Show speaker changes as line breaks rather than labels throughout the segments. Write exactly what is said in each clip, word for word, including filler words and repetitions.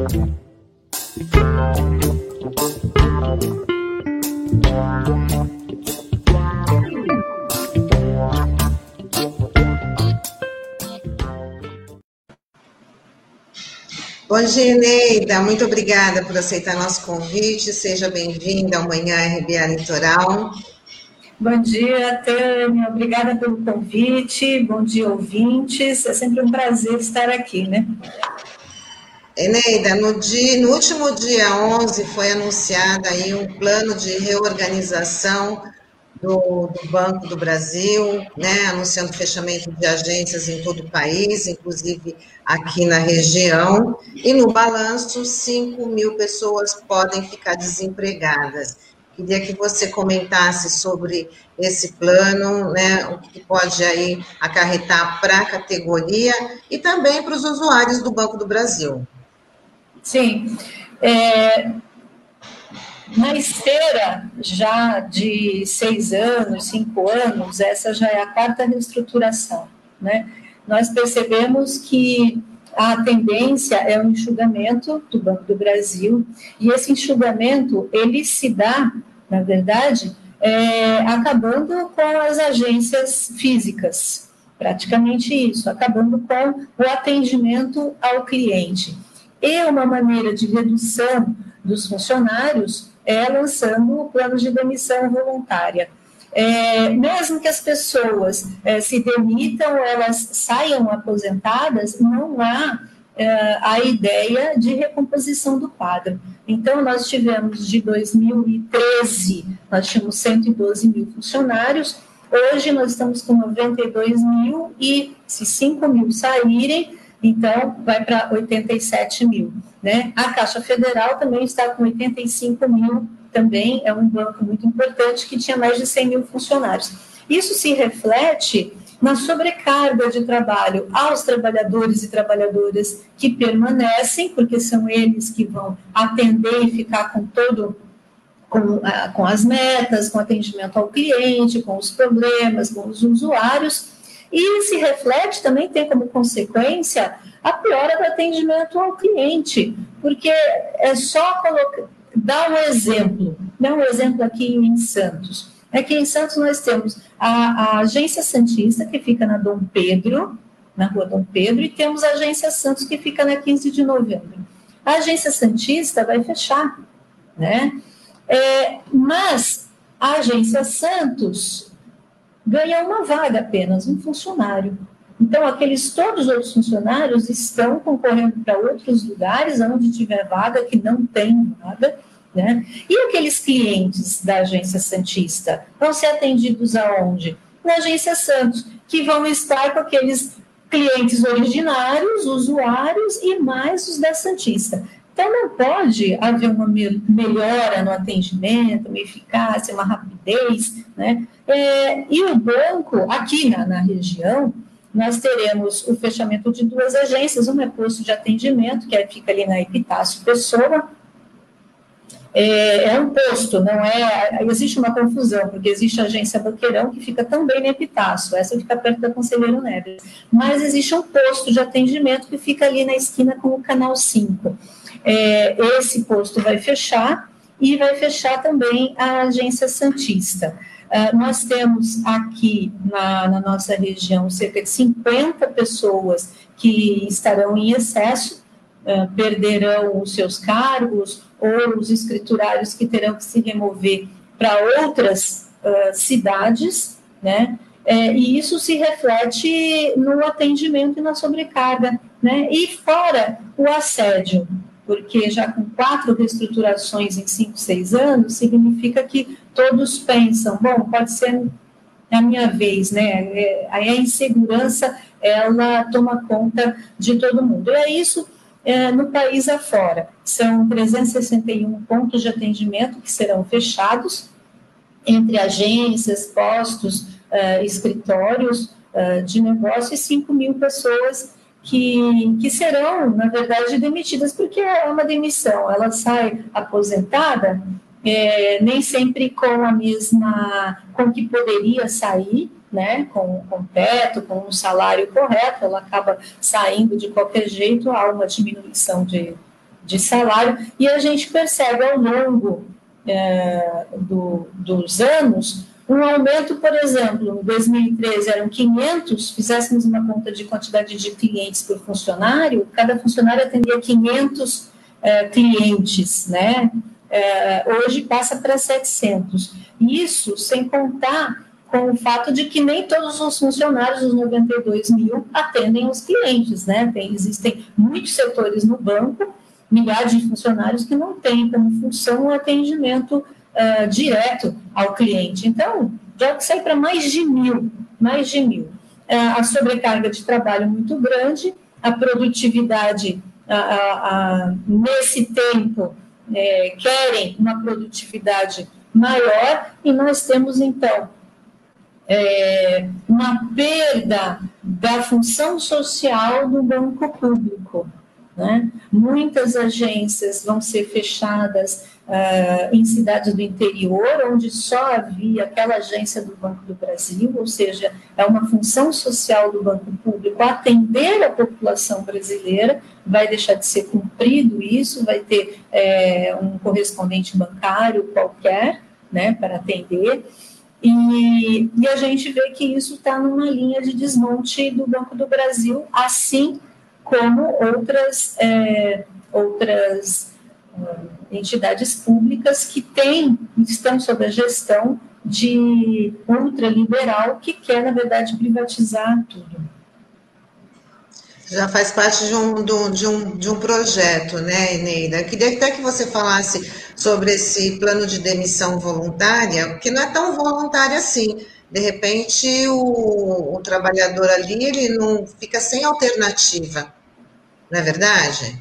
Bom dia, Eneida. Muito obrigada por aceitar nosso convite. Seja bem-vinda ao Manhã R B A Litoral.
Bom dia, Tânia. Obrigada pelo convite. Bom dia, ouvintes. É sempre um prazer estar aqui, né?
Eneida, no, dia, no último dia onze foi anunciado aí um plano de reorganização do, do Banco do Brasil, né, anunciando fechamento de agências em todo o país, inclusive aqui na região, e no balanço, cinco mil pessoas podem ficar desempregadas. Queria que você comentasse sobre esse plano, né, o que pode aí acarretar para a categoria e também para os usuários do Banco do Brasil.
Sim, é... Na esteira já de seis anos, cinco anos, essa já é a quarta reestruturação, né? Nós percebemos que a tendência é o enxugamento do Banco do Brasil, e esse enxugamento, ele se dá, na verdade, é, acabando com as agências físicas, praticamente isso, acabando com o atendimento ao cliente. E uma maneira de redução dos funcionários é lançando o plano de demissão voluntária. É, mesmo que as pessoas é, se demitam, elas saiam aposentadas, não há é, a ideia de recomposição do quadro. Então, nós tivemos de dois mil e treze, nós tínhamos cento e doze mil funcionários, hoje nós estamos com noventa e dois mil e se cinco mil saírem, então vai para oitenta e sete mil. Né? A Caixa Federal também está com oitenta e cinco mil, também é um banco muito importante que tinha mais de cem mil funcionários. Isso se reflete na sobrecarga de trabalho aos trabalhadores e trabalhadoras que permanecem, porque são eles que vão atender e ficar com todo, com, com as metas, com atendimento ao cliente, com os problemas, com os usuários, e se reflete também, tem como consequência a piora do atendimento ao cliente, porque é só colocar, dar um exemplo, dar um exemplo aqui em Santos. Aqui em Santos nós temos a, a Agência Santista, que fica na Dom Pedro, na rua Dom Pedro, e temos a Agência Santos, que fica na quinze de novembro. A Agência Santista vai fechar, né? É, mas a Agência Santos ganha uma vaga apenas, um funcionário. Então, aqueles todos os outros funcionários estão concorrendo para outros lugares, onde tiver vaga, que não tem vaga, né? E aqueles clientes da Agência Santista vão ser atendidos aonde? Na Agência Santos, que vão estar com aqueles clientes originários, usuários e mais os da Santista. Então, não pode haver uma melhora no atendimento, uma eficácia, uma rapidez, né? É, e o banco, aqui na, na região, nós teremos o fechamento de duas agências, uma é posto de atendimento, que é, fica ali na Epitácio Pessoa, é, é um posto, não é, existe uma confusão, porque existe a agência Boqueirão, que fica também na Epitácio, essa fica perto da Conselheiro Neves, mas existe um posto de atendimento que fica ali na esquina com o Canal cinco. É, esse posto vai fechar e vai fechar também a Agência Santista. Uh, nós temos aqui na, na nossa região cerca de cinquenta pessoas que estarão em excesso, uh, perderão os seus cargos ou os escriturários que terão que se remover para outras uh, cidades, né? É, e isso se reflete no atendimento e na sobrecarga, né? E fora o assédio, porque já com quatro reestruturações em cinco, seis anos, significa que todos pensam, bom, pode ser a minha vez, né? Aí a insegurança, ela toma conta de todo mundo. E é isso é, no país afora. São trezentos e sessenta e um pontos de atendimento que serão fechados entre agências, postos, uh, escritórios uh, de negócio e cinco mil pessoas Que, que serão, na verdade, demitidas, porque é uma demissão, ela sai aposentada, é, nem sempre com a mesma, com que poderia sair, né, com, com teto, com um salário correto, ela acaba saindo de qualquer jeito, há uma diminuição de, de salário, e a gente percebe ao longo é, do, dos anos um aumento, por exemplo, em dois mil e treze eram quinhentos, fizéssemos uma conta de quantidade de clientes por funcionário, cada funcionário atendia quinhentos é, clientes, né? É, hoje passa para setecentos. Isso sem contar com o fato de que nem todos os funcionários, os noventa e dois mil, atendem os clientes, né? Tem, existem muitos setores no banco, milhares de funcionários que não têm como função o atendimento uh, direto ao cliente. Então, já sai para mais de mil, mais de mil. Uh, a sobrecarga de trabalho é muito grande, a produtividade, uh, uh, uh, nesse tempo, é, querem uma produtividade maior, e nós temos, então, é, uma perda da função social do banco público, né? Muitas agências vão ser fechadas uh, em cidades do interior, onde só havia aquela agência do Banco do Brasil, ou seja, é uma função social do banco público atender a população brasileira, vai deixar de ser cumprido isso, vai ter é, um correspondente bancário qualquer, né, para atender, e, e a gente vê que isso está numa linha de desmonte do Banco do Brasil, assim como outras, é, outras uh, entidades públicas que têm, estão sob a gestão de ultraliberal, que quer, na verdade, privatizar tudo.
Já faz parte de um, de um, de um projeto, né, Eneida? Eu queria até que você falasse sobre esse plano de demissão voluntária, que não é tão voluntária assim. De repente, o, o trabalhador ali, ele não fica sem alternativa, não é verdade?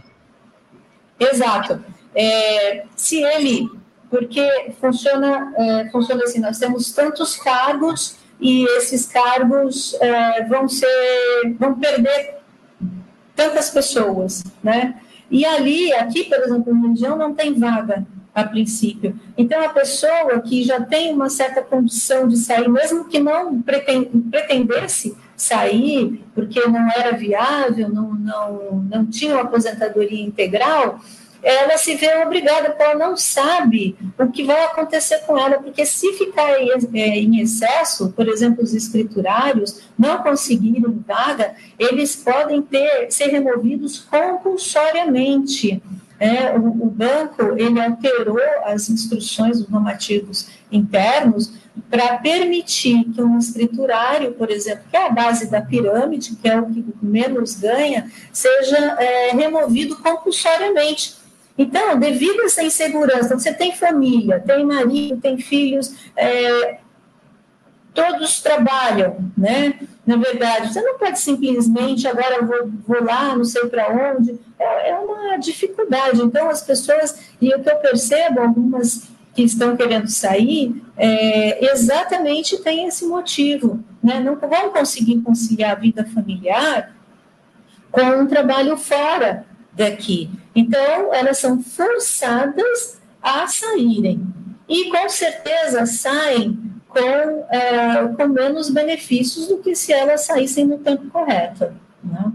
Exato. É, se ele, porque funciona, é, funciona assim, nós temos tantos cargos e esses cargos é, vão ser, vão perder tantas pessoas, né? E ali, aqui, por exemplo, na região, não tem vaga a princípio. Então, a pessoa que já tem uma certa condição de sair, mesmo que não pretendesse sair, porque não era viável, não, não, não tinha uma aposentadoria integral, ela se vê obrigada, porque ela não sabe o que vai acontecer com ela, porque se ficar em excesso, por exemplo, os escriturários não conseguirem vaga, eles podem ter, ser removidos compulsoriamente. É, o, o banco, ele alterou as instruções, os normativos internos, para permitir que um escriturário, por exemplo, que é a base da pirâmide, que é o que menos ganha, seja é, removido compulsoriamente. Então, devido a essa insegurança, você tem família, tem marido, tem filhos, é, todos trabalham, né? Na verdade, você não pode simplesmente, agora eu vou, vou lá, não sei para onde, é, é uma dificuldade. Então, as pessoas, e o que eu percebo, algumas que estão querendo sair, é, exatamente tem esse motivo, né? Não vão conseguir conciliar a vida familiar com um trabalho fora daqui. Então, elas são forçadas a saírem. E, com certeza, saem com, é, com menos benefícios do que se elas saíssem no tempo correto, né?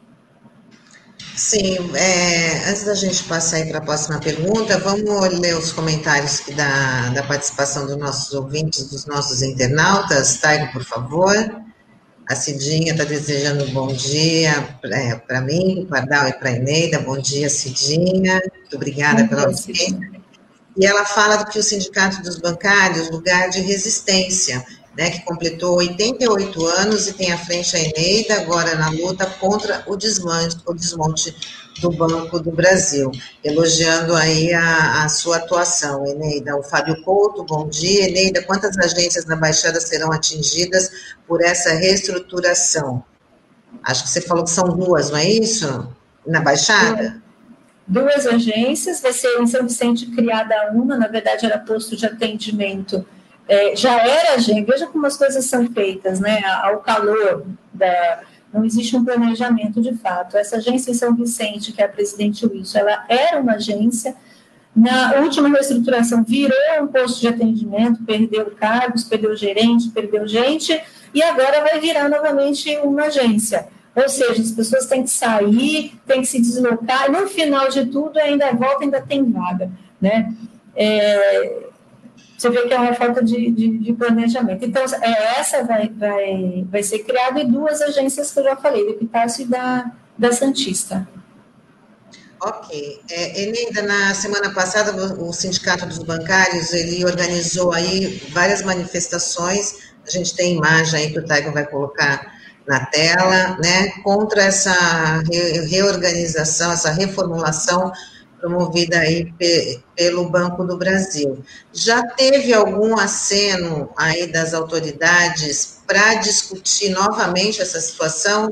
Sim, é, antes da gente passar aí para a próxima pergunta, vamos ler os comentários aqui da, da participação dos nossos ouvintes, dos nossos internautas. Taigo, por favor. A Cidinha está desejando um bom dia para mim, para Pardal e para a Eneida. Bom dia, Cidinha. Muito obrigada pela audiência. E ela fala que o Sindicato dos Bancários, lugar de resistência, né, que completou oitenta e oito anos e tem à frente a Eneida, agora na luta contra o desmonte, o desmonte do Banco do Brasil, elogiando aí a, a sua atuação, Eneida. O Fábio Couto, bom dia. Eneida, quantas agências na Baixada serão atingidas por essa reestruturação? Acho que você falou que são duas, não é isso? Na Baixada?
Duas agências, vai ser em São Vicente criada uma, na verdade era posto de atendimento, é, já era agência, veja como as coisas são feitas, né, ao calor da... Não existe um planejamento de fato. Essa agência em São Vicente, que é a Presidente Wilson, ela era uma agência, na última reestruturação virou um posto de atendimento, perdeu cargos, perdeu gerente, perdeu gente, e agora vai virar novamente uma agência. Ou seja, as pessoas têm que sair, têm que se deslocar, e no final de tudo, ainda volta, ainda tem vaga, né? É, você vê que é uma falta de, de, de planejamento. Então, é, essa vai, vai, vai ser criada, e duas agências que eu já falei, da Epitácio e da, da Santista.
Ok. É, Eneida, na semana passada, o Sindicato dos Bancários, ele organizou aí várias manifestações, a gente tem imagem aí que o Taigo vai colocar na tela, né, contra essa reorganização, essa reformulação promovida aí pelo Banco do Brasil. Já teve algum aceno aí das autoridades para discutir novamente essa situação?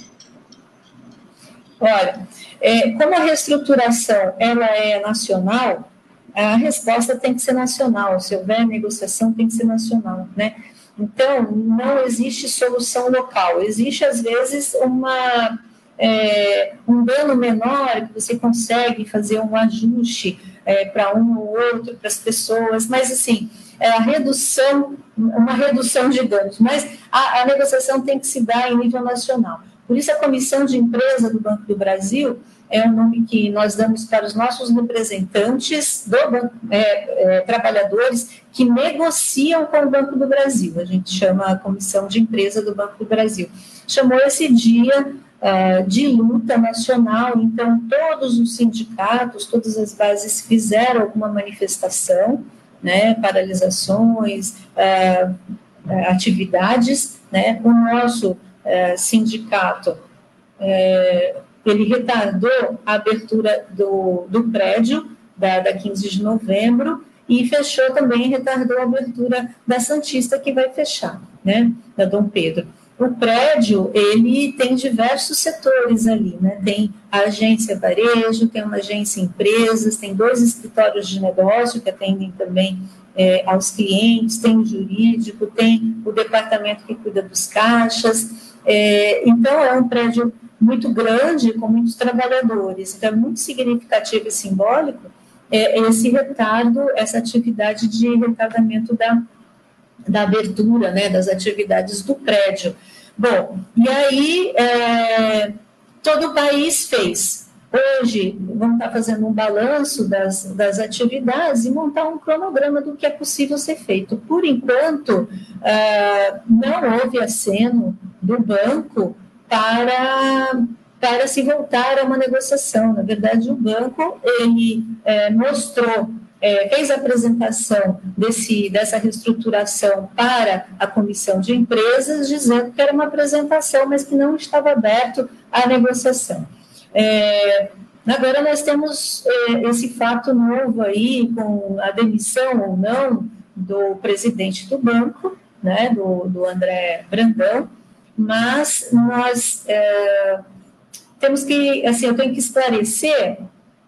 Olha, é, como a reestruturação ela é nacional, a resposta tem que ser nacional. Se houver negociação, tem que ser nacional, né? Então, não existe solução local. Existe, às vezes, uma... É, um dano menor, que você consegue fazer um ajuste é, para um ou outro, para as pessoas, mas assim, é a redução, uma redução de danos, mas a, a negociação tem que se dar em nível nacional. Por isso a Comissão de Empresa do Banco do Brasil é um nome que nós damos para os nossos representantes do banco, é, é, trabalhadores que negociam com o Banco do Brasil. A gente chama a Comissão de Empresa do Banco do Brasil. Chamou esse dia uh, de luta nacional, então todos os sindicatos, todas as bases fizeram alguma manifestação, né, paralisações, uh, uh, atividades, né, o nosso uh, sindicato, uh, ele retardou a abertura do, do prédio da, da quinze de novembro e fechou também, retardou a abertura da Santista, que vai fechar, né, da Dom Pedro. O prédio, ele tem diversos setores ali, né? Tem a agência varejo, tem uma agência empresas, tem dois escritórios de negócio que atendem também é, aos clientes, tem o jurídico, tem o departamento que cuida dos caixas. É, então, é um prédio muito grande, com muitos trabalhadores. Então, é muito significativo e simbólico é, esse retardo, essa atividade de retardamento da da abertura, né, das atividades do prédio. Bom, e aí é, todo o país fez. Hoje, vamos estar fazendo um balanço das, das atividades e montar um cronograma do que é possível ser feito. Por enquanto, é, não houve aceno do banco para, para se voltar a uma negociação. Na verdade, o banco, ele é, mostrou É, fez a apresentação desse, dessa reestruturação para a Comissão de Empresas, dizendo que era uma apresentação, mas que não estava aberto à negociação. É, agora nós temos é, esse fato novo aí, com a demissão ou não do presidente do banco, né, do, do André Brandão, mas nós é, temos que, assim, eu tenho que esclarecer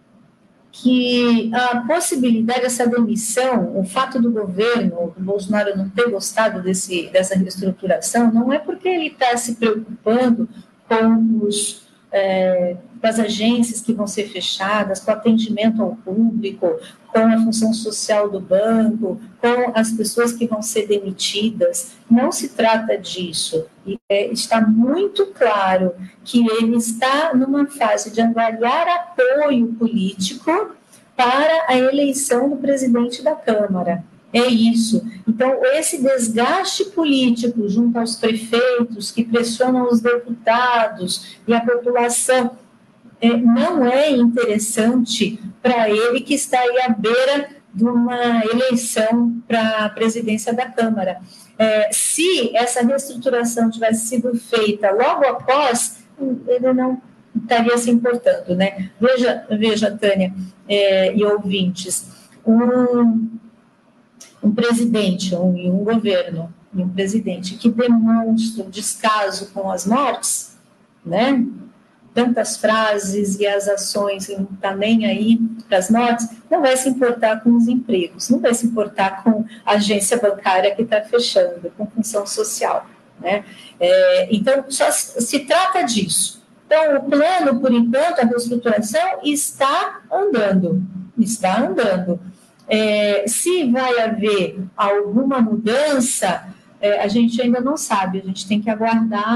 que a possibilidade dessa demissão, o fato do governo, do Bolsonaro não ter gostado desse, dessa reestruturação, não é porque ele está se preocupando com, os, é, com as agências que vão ser fechadas, com o atendimento ao público, com a função social do banco, com as pessoas que vão ser demitidas. Não se trata disso. E, é, está muito claro que ele está numa fase de angariar apoio político para a eleição do presidente da Câmara. É isso. Então, esse desgaste político junto aos prefeitos que pressionam os deputados e a população é, não é interessante para ele, que está aí à beira de uma eleição para a presidência da Câmara. É, se essa reestruturação tivesse sido feita logo após, ele não estaria se importando, né? Veja, veja Tânia é, e ouvintes, um, um presidente um, e um governo e um presidente que demonstra um descaso com as mortes, né? Tantas frases e as ações, não está nem aí para as mortes, não vai se importar com os empregos, não vai se importar com a agência bancária que está fechando, com função social, né? É, então, só se, se trata disso. Então, o plano, por enquanto, a reestruturação está andando, está andando. É, se vai haver alguma mudança, é, a gente ainda não sabe, a gente tem que aguardar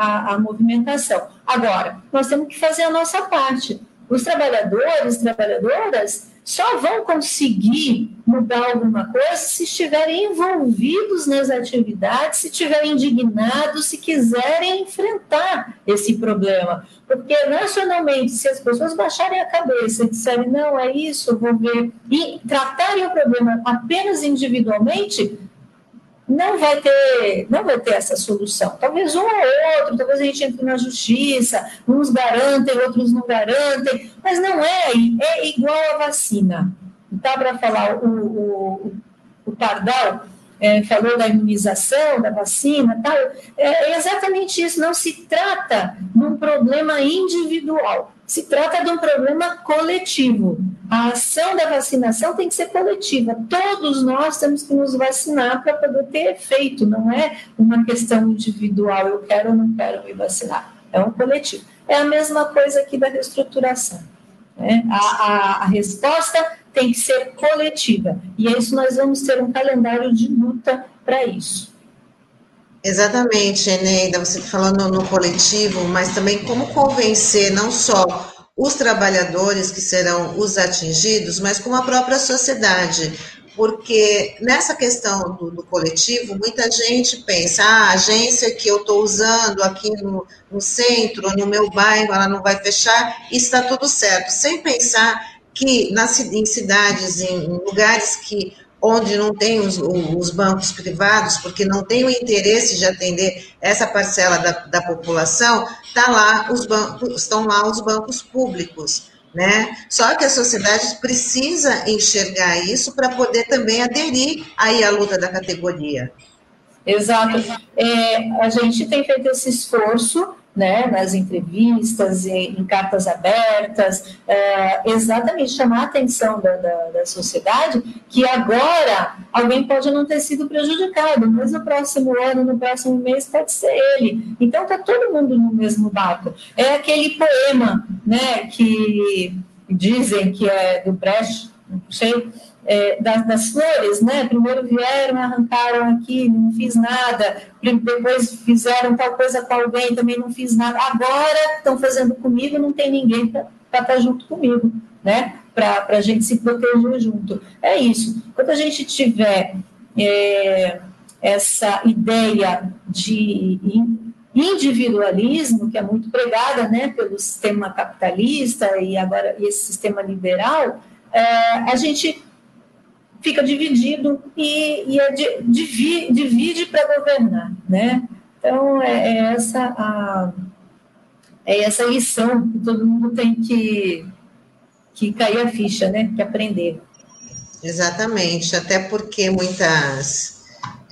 a, a movimentação. Agora, nós temos que fazer a nossa parte. Os trabalhadores, trabalhadoras, só vão conseguir mudar alguma coisa se estiverem envolvidos nas atividades, se estiverem indignados, se quiserem enfrentar esse problema. Porque, nacionalmente, se as pessoas baixarem a cabeça e disserem, não, é isso, eu vou ver, e tratarem o problema apenas individualmente, não vai ter, não vai ter essa solução. Talvez um ou outro, talvez a gente entre na justiça, uns garantem, outros não garantem, mas não é, é igual a vacina. Dá para falar, o, o, o Pardal é, falou da imunização, da vacina, tal, é exatamente isso, não se trata de um problema individual, se trata de um problema coletivo. A ação da vacinação tem que ser coletiva. Todos nós temos que nos vacinar para poder ter efeito. Não é uma questão individual, eu quero ou não quero me vacinar. É um coletivo. É a mesma coisa aqui da reestruturação. Né? A, a, a resposta tem que ser coletiva. E é isso, nós vamos ter um calendário de luta para isso.
Exatamente, Eneida, você falando no coletivo, mas também como convencer não só os trabalhadores que serão os atingidos, mas como a própria sociedade, porque nessa questão do, do coletivo, muita gente pensa, ah, a agência que eu estou usando aqui no, no centro, no meu bairro, ela não vai fechar, e está tudo certo, sem pensar que nas, em cidades, em lugares que onde não tem os, os bancos privados, porque não tem o interesse de atender essa parcela da, da população, tá lá os bancos, estão lá os bancos públicos, né? Só que a sociedade precisa enxergar isso para poder também aderir aí à luta da categoria.
Exato. É, a gente tem feito esse esforço, né, nas entrevistas, em, em cartas abertas, é, exatamente chamar a atenção da, da, da sociedade que agora alguém pode não ter sido prejudicado, mas no próximo ano, no próximo mês pode ser ele. Então está todo mundo no mesmo barco. É aquele poema, né, que dizem que é do Brecht, não sei, É, das, das flores, né? Primeiro vieram, arrancaram aqui, não fiz nada, depois fizeram tal coisa com alguém, também não fiz nada, agora estão fazendo comigo, não tem ninguém para estar junto comigo, né? Para a gente se proteger junto. É isso. Quando a gente tiver é, essa ideia de individualismo, que é muito pregada, né, pelo sistema capitalista e agora esse sistema liberal, é, a gente fica dividido e, e é de, divide, divide para governar, né? Então, é, é, essa a, é essa lição que todo mundo tem que, que cair a ficha, né? Que aprender.
Exatamente, até porque muitas,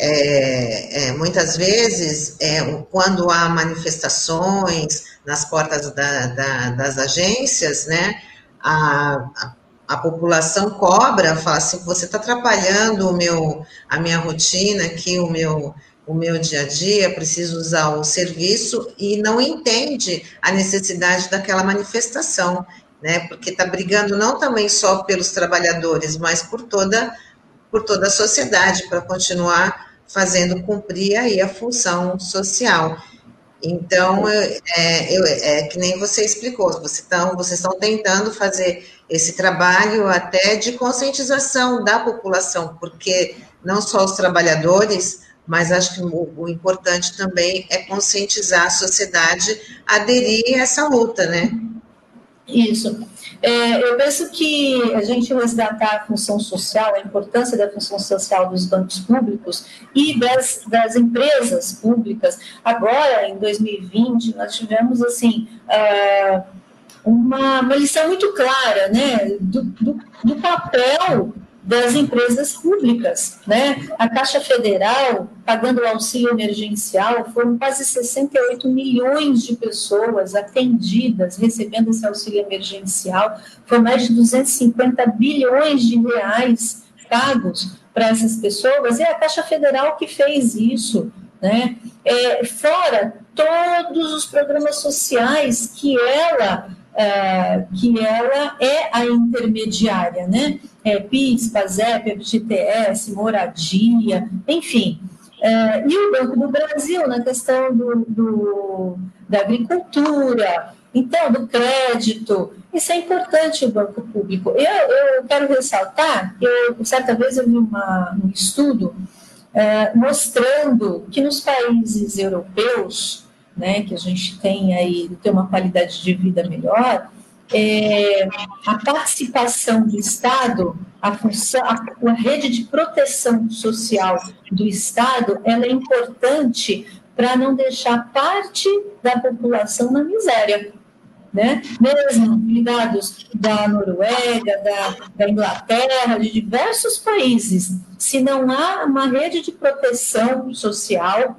é, é, muitas vezes, é, quando há manifestações nas portas da, da, das agências, né? A, a A população cobra, fala assim, você está atrapalhando o meu, a minha rotina aqui, o meu, o meu dia a dia, preciso usar o serviço, e não entende a necessidade daquela manifestação, né? Porque está brigando não também só pelos trabalhadores, mas por toda, por toda a sociedade, para continuar fazendo cumprir aí a função social. Então, é, eu, é que nem você explicou, vocês estão, vocês estão tentando fazer esse trabalho até de conscientização da população, porque não só os trabalhadores, mas acho que o, o importante também é conscientizar a sociedade a aderir a essa luta, né?
Isso. É, eu penso que a gente resgatar a função social, a importância da função social dos bancos públicos e das, das empresas públicas. Agora, em dois mil e vinte, nós tivemos, assim, uh, uma, uma lição muito clara, né, do, do, do papel das empresas públicas, né? A Caixa Federal, pagando o auxílio emergencial, foram quase sessenta e oito milhões de pessoas atendidas, recebendo esse auxílio emergencial, foram mais de duzentos e cinquenta bilhões de reais pagos para essas pessoas, e é a Caixa Federal que fez isso, né? É, fora todos os programas sociais que ela... É, que ela é a intermediária, né? É, PIS, PASEP, F G T S, moradia, enfim. É, e o Banco do Brasil na questão do, do, da agricultura, então, do crédito. Isso é importante, o banco público. Eu, eu quero ressaltar, eu, certa vez eu vi uma, um estudo é, mostrando que nos países europeus, né, que a gente tem aí, tem uma qualidade de vida melhor, é, a participação do Estado, a, função, a, a rede de proteção social do Estado, ela é importante para não deixar parte da população na miséria. Né? Mesmo ligados da Noruega, da, da Inglaterra, de diversos países, se não há uma rede de proteção social,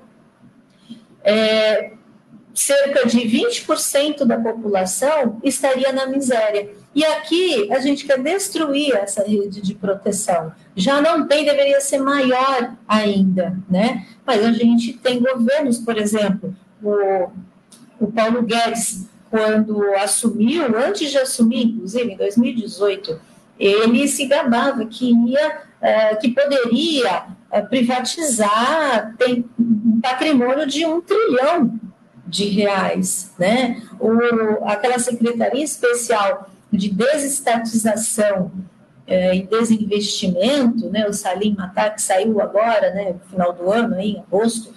é, cerca de vinte por cento da população estaria na miséria. E aqui a gente quer destruir essa rede de proteção. Já não tem, deveria ser maior ainda, né? Mas a gente tem governos, por exemplo, o, o Paulo Guedes, quando assumiu, antes de assumir, inclusive, em dois mil e dezoito, ele se gabava que ia, é, que poderia é, privatizar, tem um patrimônio de um trilhão de reais, né? O, aquela Secretaria Especial de Desestatização é, e Desinvestimento, né, o Salim Matar, que saiu agora, né, no final do ano, aí, em agosto,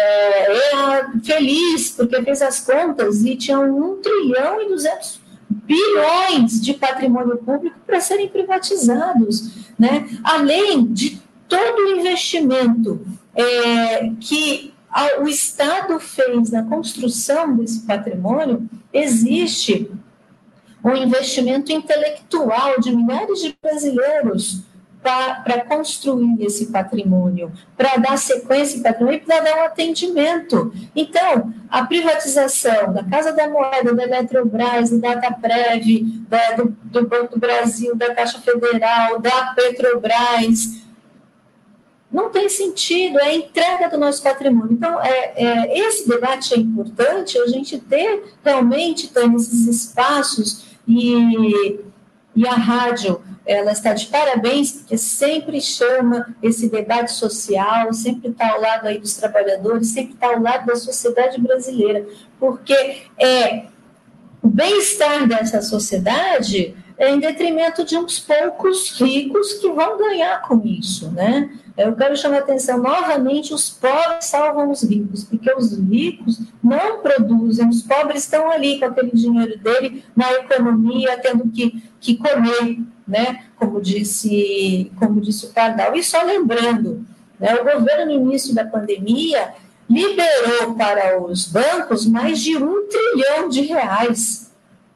É, é feliz, porque fez as contas e tinha um trilhão e duzentos bilhões de patrimônio público para serem privatizados, né? Além de todo o investimento é, que a, o Estado fez na construção desse patrimônio, existe um investimento intelectual de milhares de brasileiros para construir esse patrimônio, para dar sequência ao patrimônio e para dar um atendimento. Então, a privatização da Casa da Moeda, da Eletrobras, da Dataprev, da, do, do Banco do Brasil, da Caixa Federal, da Petrobras, não tem sentido, é a entrega do nosso patrimônio. Então, é, é, esse debate é importante, a gente ter realmente ter esses espaços e, e a rádio, ela está de parabéns, porque sempre chama esse debate social, sempre está ao lado aí dos trabalhadores, sempre está ao lado da sociedade brasileira, porque é, o bem-estar dessa sociedade é em detrimento de uns poucos ricos que vão ganhar com isso, né? Eu quero chamar a atenção novamente, os pobres salvam os ricos, porque os ricos não produzem, os pobres estão ali com aquele dinheiro dele na economia, tendo que, que comer, né? Como disse, como disse o Pardal. E só lembrando, né, o governo no início da pandemia liberou para os bancos mais de um trilhão de reais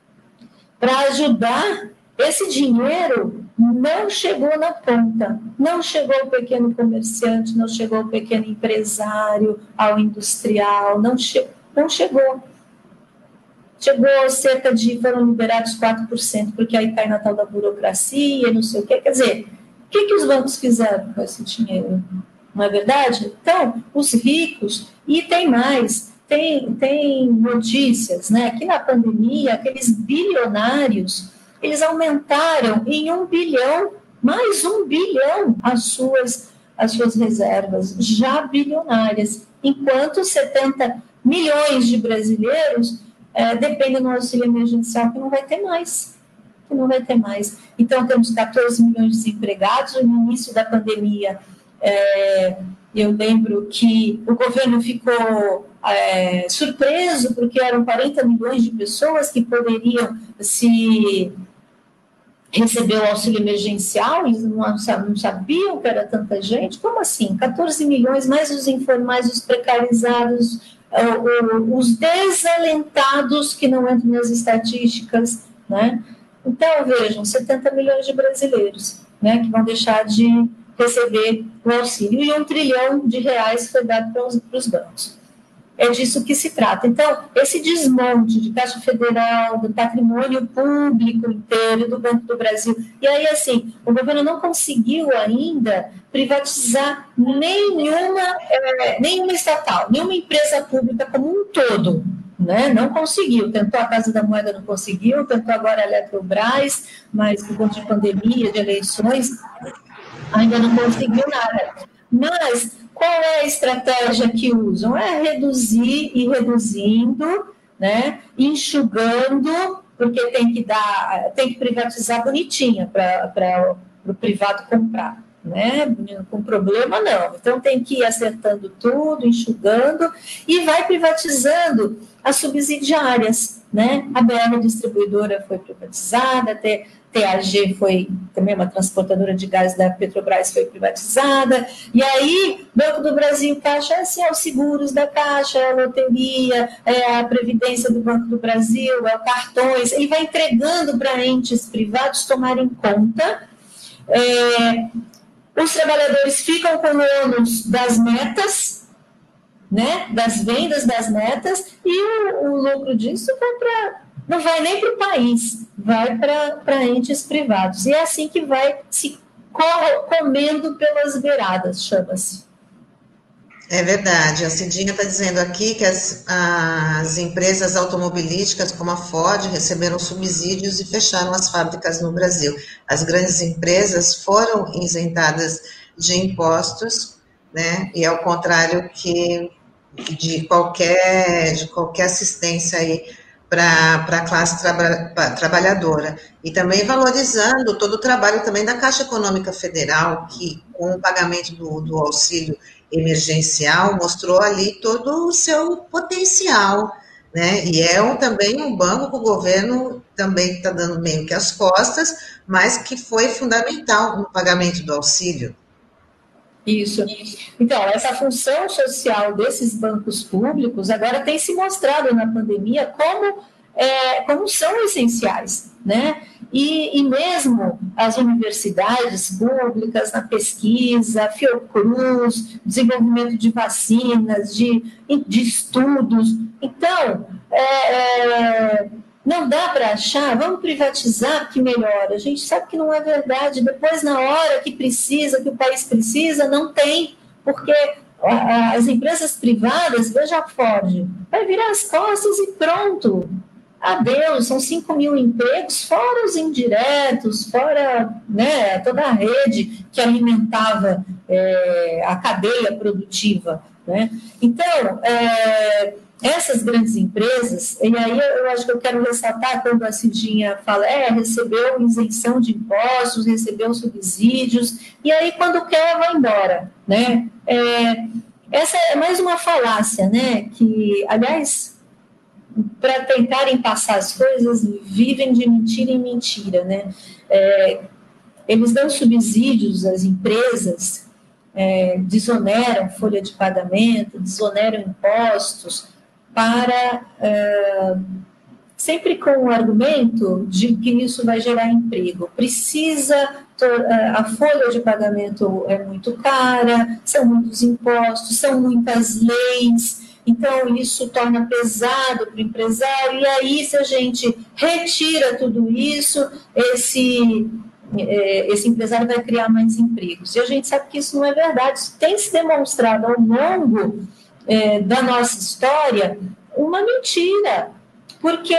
para ajudar. Esse dinheiro não chegou na ponta, não chegou ao pequeno comerciante, não chegou ao pequeno empresário, ao industrial, não, che não chegou. Chegou cerca de, foram liberados quatro por cento, porque aí cai na tal da burocracia, não sei o quê. Quer dizer, o que, que os bancos fizeram com esse dinheiro? Não é verdade? Então, os ricos, e tem mais, tem, tem notícias, né, que na pandemia, aqueles bilionários, eles aumentaram em um bilhão, mais um bilhão, as suas, as suas reservas, já bilionárias, enquanto setenta milhões de brasileiros é, dependem do auxílio emergencial, que não vai ter mais, que não vai ter mais. Então, temos quatorze milhões de desempregados. No início da pandemia, é, eu lembro que o governo ficou é, surpreso, porque eram quarenta milhões de pessoas que poderiam se receber o auxílio emergencial, eles não sabiam que era tanta gente. Como assim? quatorze milhões, mais os informais, os precarizados, os desalentados que não entram nas estatísticas, né? Então, vejam, setenta milhões de brasileiros, né, que vão deixar de receber o auxílio, e um trilhão de reais foi dado para os, para os bancos. É disso que se trata. Então, esse desmonte de Caixa Federal, do patrimônio público inteiro, do Banco do Brasil, e aí, assim, o governo não conseguiu ainda privatizar nenhuma, é, nenhuma estatal, nenhuma empresa pública como um todo, né? Não conseguiu. Tentou a Casa da Moeda, não conseguiu, tentou agora a Eletrobras, mas por conta de pandemia, de eleições, ainda não conseguiu nada. Mas qual é a estratégia que usam? É reduzir e reduzindo, né? Enxugando, porque tem que dar, tem que privatizar bonitinha para o privado comprar, né? Com problema não. Então tem que ir acertando tudo, enxugando, e vai privatizando as subsidiárias, né? A B R Distribuidora foi privatizada, até T A G foi também uma transportadora de gás da Petrobras, foi privatizada, e aí Banco do Brasil, Caixa, assim, é os seguros da Caixa, é a loteria, é a Previdência do Banco do Brasil, é o cartões, ele vai entregando para entes privados tomarem conta. É, os trabalhadores ficam com o ônus das metas, né, das vendas das metas, e o, o lucro disso vai para... não vai nem para o país, vai para entes privados. E é assim que vai se comendo pelas beiradas, chama-se.
É verdade. A Cidinha está dizendo aqui que as, as empresas automobilísticas, como a Ford, receberam subsídios e fecharam as fábricas no Brasil. As grandes empresas foram isentadas de impostos, né? E ao contrário que de qualquer, de qualquer assistência aí para a classe traba, trabalhadora. E também valorizando todo o trabalho também da Caixa Econômica Federal, que com o pagamento do, do auxílio emergencial mostrou ali todo o seu potencial, né? E é um, também um banco que o governo também está dando meio que as costas, mas que foi fundamental no pagamento do auxílio.
Isso. Então, essa função social desses bancos públicos agora tem se mostrado na pandemia como, é, como são essenciais, né? E, e mesmo as universidades públicas na pesquisa, Fiocruz, desenvolvimento de vacinas, de, de estudos. Então, é, é, não dá para achar, vamos privatizar que melhora. A gente sabe que não é verdade. Depois, na hora que precisa, que o país precisa, não tem, porque as empresas privadas, veja a Ford, vai virar as costas e pronto. Adeus, são cinco mil empregos, fora os indiretos, fora, né, toda a rede que alimentava é, a cadeia produtiva, né? Então, é, essas grandes empresas, e aí eu acho que eu quero ressaltar quando a Cidinha fala, é, recebeu isenção de impostos, recebeu subsídios, e aí quando quer vai embora, né? É, essa é mais uma falácia, né? Que, aliás, para tentarem passar as coisas, vivem de mentira em mentira, né? É, eles dão subsídios às empresas, é, desoneram folha de pagamento, desoneram impostos, para, é, sempre com o argumento de que isso vai gerar emprego. Precisa, a folha de pagamento é muito cara, são muitos impostos, são muitas leis, então isso torna pesado para o empresário, e aí se a gente retira tudo isso, esse, esse empresário vai criar mais empregos. E a gente sabe que isso não é verdade, isso tem se demonstrado ao longo é, da nossa história uma mentira, porque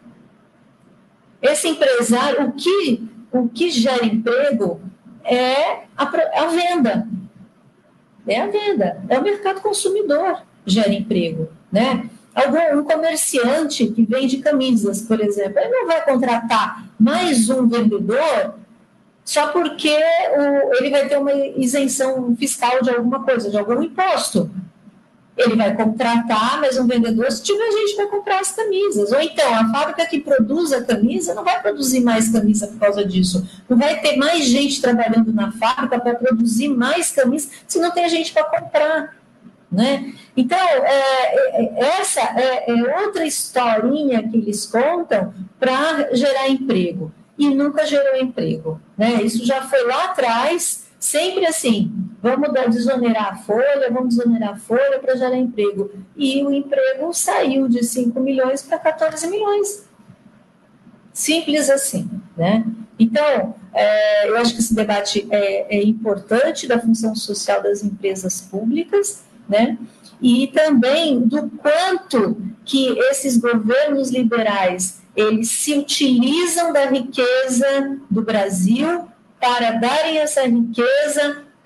esse empresário, o que, o que gera emprego é a, a venda, é a venda, é o mercado consumidor gera emprego, né? Algum um comerciante que vende camisas, por exemplo, ele não vai contratar mais um vendedor só porque o, ele vai ter uma isenção fiscal de alguma coisa, de algum imposto. Ele vai contratar mais um vendedor se tiver gente para comprar as camisas. Ou então, a fábrica que produz a camisa não vai produzir mais camisa por causa disso. Não vai ter mais gente trabalhando na fábrica para produzir mais camisas se não tem gente para comprar. Né? Então, é, é, essa é, é outra historinha que eles contam para gerar emprego. E nunca gerou emprego. Né? Isso já foi lá atrás, sempre assim, vamos desonerar a folha, vamos desonerar a folha para gerar emprego. E o emprego saiu de cinco milhões para quatorze milhões. Simples assim. Né? Então, é, eu acho que esse debate é, é importante da função social das empresas públicas, né? E também do quanto que esses governos liberais eles se utilizam da riqueza do Brasil para darem essa riqueza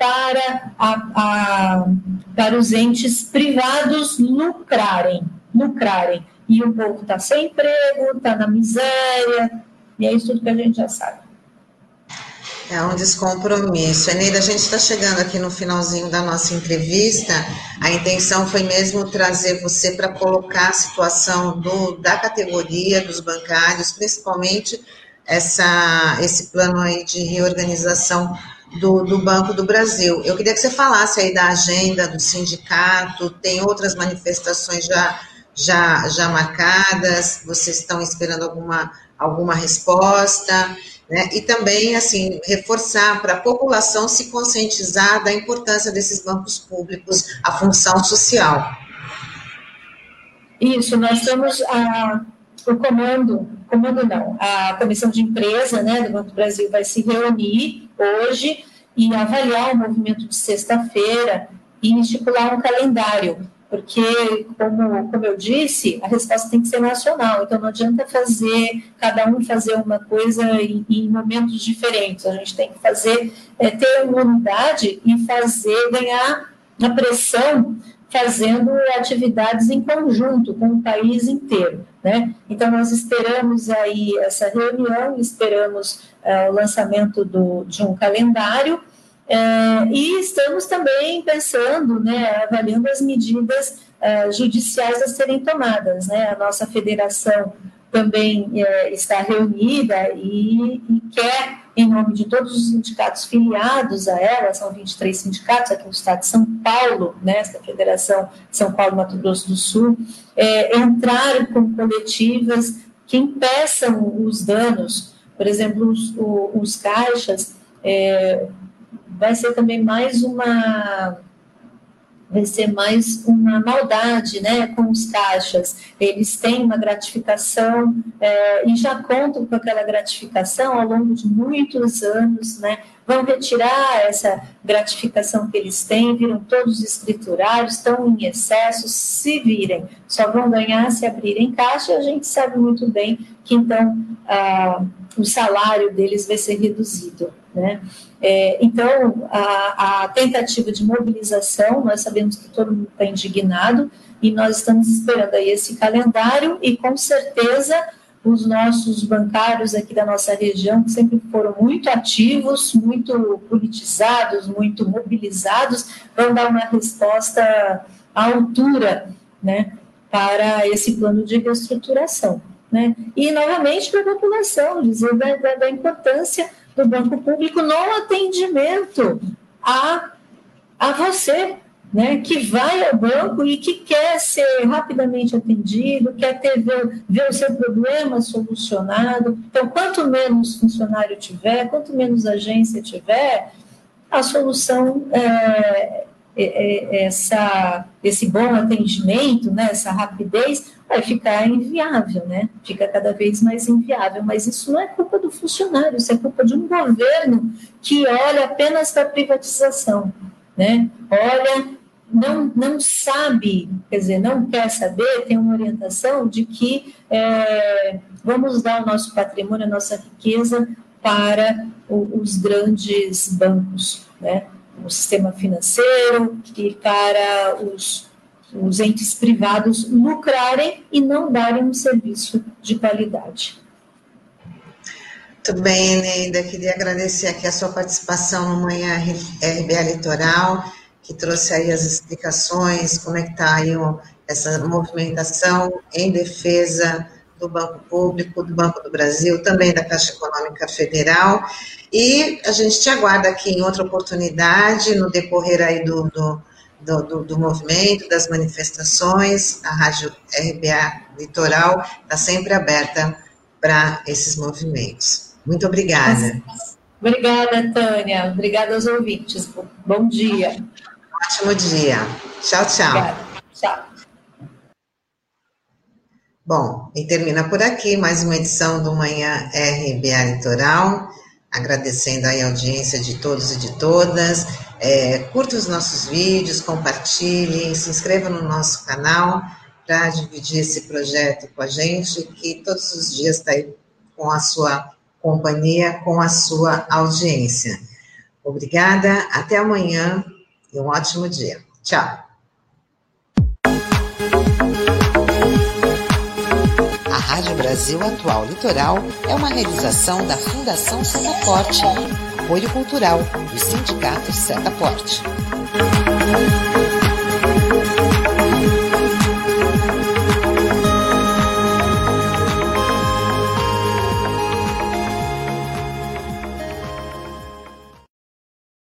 para, a, a, para os entes privados lucrarem, lucrarem. E o povo está sem emprego, está na miséria, e é isso tudo que a gente já sabe.
É um descompromisso. Eneida, a gente está chegando aqui no finalzinho da nossa entrevista. A intenção foi mesmo trazer você para colocar a situação do, da categoria dos bancários, principalmente essa, esse plano aí de reorganização do, do Banco do Brasil. Eu queria que você falasse aí da agenda do sindicato, tem outras manifestações já, já, já marcadas, vocês estão esperando alguma, alguma resposta? Né? E também, assim, reforçar para a população se conscientizar da importância desses bancos públicos, a função social.
Isso, nós temos a, o comando, comando não, a comissão de empresa, né, do Banco do Brasil vai se reunir hoje e avaliar o movimento de sexta-feira e estipular um calendário, porque, como, como eu disse, a resposta tem que ser nacional, então não adianta fazer, cada um fazer uma coisa em, em momentos diferentes, a gente tem que fazer, é, ter uma unidade e fazer, ganhar a pressão fazendo atividades em conjunto com o país inteiro, né? Então, nós esperamos aí essa reunião, esperamos uh, o lançamento do, de um calendário, Uh, e estamos também pensando, né, avaliando as medidas uh, judiciais a serem tomadas, né? A nossa federação também uh, está reunida e, e quer, em nome de todos os sindicatos filiados a ela, são vinte e três sindicatos aqui no estado de São Paulo, né, essa federação São Paulo, Mato Grosso do Sul, é, entrar com coletivas que impeçam os danos, por exemplo, os, os caixas, é, vai ser também mais uma, vai ser mais uma maldade, né, com os caixas. Eles têm uma gratificação é, e já contam com aquela gratificação ao longo de muitos anos, né, vão retirar essa gratificação que eles têm, viram todos escriturários, estão em excesso, se virem, só vão ganhar se abrirem caixa, e a gente sabe muito bem que então ah, o salário deles vai ser reduzido, né. É, então, a, a tentativa de mobilização, nós sabemos que todo mundo está indignado e nós estamos esperando aí esse calendário e, com certeza, os nossos bancários aqui da nossa região, que sempre foram muito ativos, muito politizados, muito mobilizados, vão dar uma resposta à altura, né, para esse plano de reestruturação, né? E, novamente, para a população, dizer da, da, da importância do banco público no atendimento a, a você, né, que vai ao banco e que quer ser rapidamente atendido, quer ter, ver, ver o seu problema solucionado. Então, quanto menos funcionário tiver, quanto menos agência tiver, a solução é, é, é essa, esse bom atendimento, né, essa rapidez, vai ficar inviável, né? Fica cada vez mais inviável, mas isso não é culpa do funcionário, isso é culpa de um governo que olha apenas para a privatização, né? Olha, não, não sabe, quer dizer, não quer saber, tem uma orientação de que é, vamos dar o nosso patrimônio, a nossa riqueza para o, os grandes bancos, né? O sistema financeiro e para os os entes privados lucrarem e não darem um serviço de qualidade.
Muito bem, Eneida, queria agradecer aqui a sua participação no Manhã R B A Litoral, que trouxe aí as explicações, como é que está aí ó, essa movimentação em defesa do Banco Público, do Banco do Brasil, também da Caixa Econômica Federal, e a gente te aguarda aqui em outra oportunidade, no decorrer aí do, do Do, do, do movimento, das manifestações. A Rádio R B A Litoral está sempre aberta para esses movimentos. Muito obrigada.
Obrigada, Tânia. Obrigada aos ouvintes. Bom dia.
Ótimo dia. Tchau, tchau.
Obrigada. Tchau.
Bom, e termina por aqui mais uma edição do Manhã R B A Litoral. Agradecendo aí a audiência de todos e de todas. É, curta os nossos vídeos, compartilhe, se inscreva no nosso canal para dividir esse projeto com a gente, que todos os dias está aí com a sua companhia, com a sua audiência. Obrigada, até amanhã e um ótimo dia. Tchau.
A Rádio Brasil Atual Litoral é uma realização da Fundação Setaporte, apoio cultural do Sindicato Setaporte.